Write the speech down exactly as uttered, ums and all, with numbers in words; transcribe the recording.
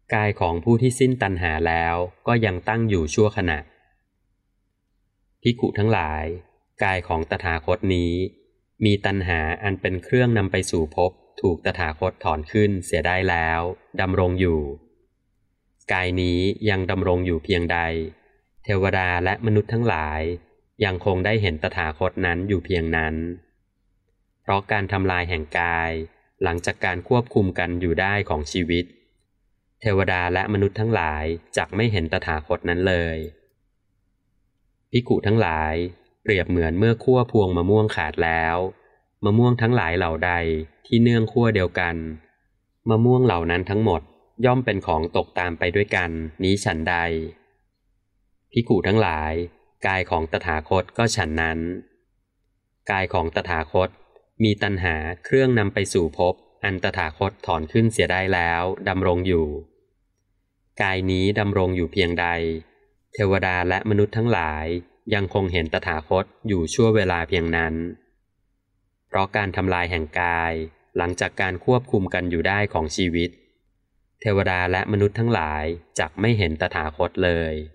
กายของผู้ที่สิ้นตัณหาแล้วก็ยังตั้งอยู่ชั่วขณะภิกขุทั้งหลายกายของตถาคตนี้มีตัณหาอันเป็นเครื่องนำไปสู่ภพถูกตถาคตถอนขึ้นเสียได้แล้วดำรงอยู่กายนี้ยังดำรงอยู่เพียงใดเทวดาและมนุษย์ทั้งหลายยังคงได้เห็นตถาคตนั้นอยู่เพียงนั้นเพราะการทำลายแห่งกายหลังจากการควบคุมกันอยู่ได้ของชีวิตเทวดาและมนุษย์ทั้งหลายจักไม่เห็นตถาคตนั้นเลยภิกขุทั้งหลายเปรียบเหมือนเมื่อคั่วพวงมะม่วงขาดแล้วมะม่วงทั้งหลายเหล่าใดที่เนื่องคั่วเดียวกันมะม่วงเหล่านั้นทั้งหมดย่อมเป็นของตกตามไปด้วยกันนี้ฉันใดภิกขุทั้งหลายกายของตถาคตก็ฉันนั้นกายของตถาคตมีตัณหาเครื่องนำไปสู่ภพอันตถาคตถอนขึ้นเสียได้แล้วดำรงอยู่กายนี้ดำรงอยู่เพียงใดเทวดาและมนุษย์ทั้งหลายยังคงเห็นตถาคตอยู่ชั่วเวลาเพียงนั้นเพราะการทำลายแห่งกายหลังจากการควบคุมกันอยู่ได้ของชีวิตเทวดาและมนุษย์ทั้งหลายจักไม่เห็นตถาคตเลย